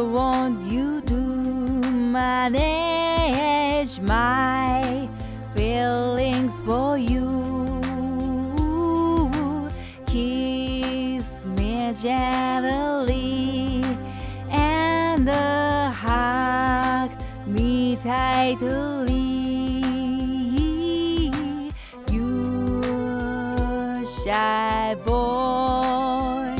want you to manage my feelings for you. Kiss me gently and hug me tightly. You shy boy,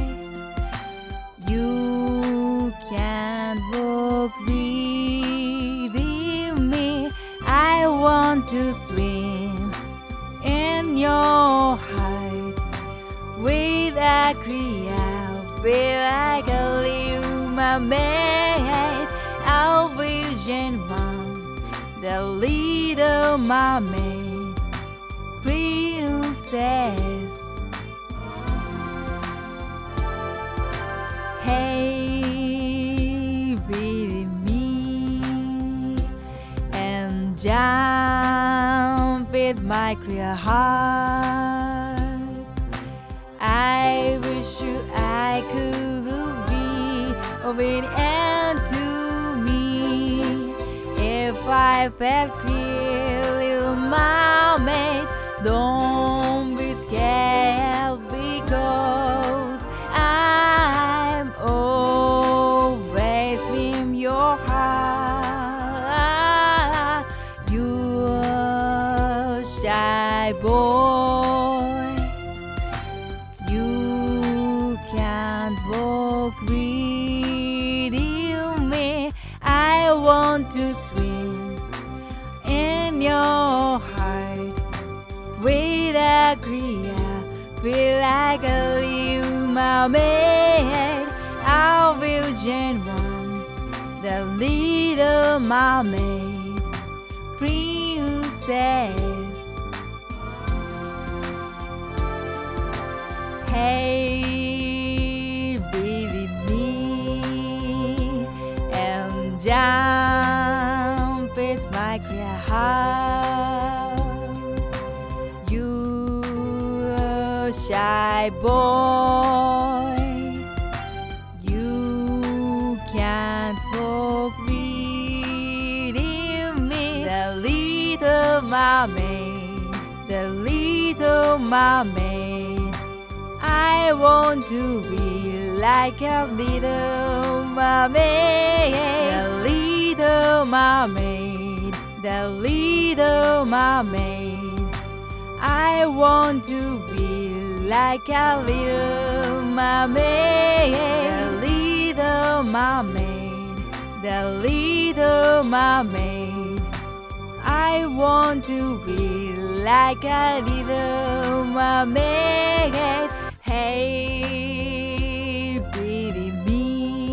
you can't walk with me. I want to swim in your heart with a crowd. Feel like a little mermaid, a virgin one, the little mermaid princess. Hey, baby, me and jump with my clear heart. I wish I could be obedient to me. If I felt clear, little mermaid, don't be scared because I'm always in your heart. You're shy boy, you can't walk with me. I want to swim in your heart with a clear, feel like a little mermaid, a virgin one, the little mermaid princess. Hey, baby, me and jump with my clear heart. You shy boy, you can't walk with me. The little mermaid, the little mermaid, I want to be like a little mermaid, the little mermaid, the little mermaid. I want to be like a little mermaid, the little mermaid, the little mermaid. I want to be like a little mermaid. Hey, baby, me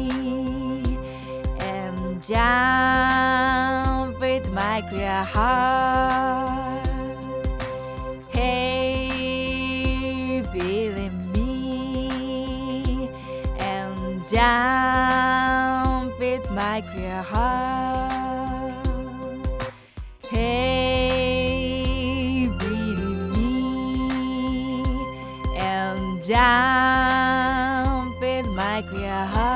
and jump with my clear heart. Hey, baby, me and jump with my clear heart. Hey, baby, me and jump with my clear heart.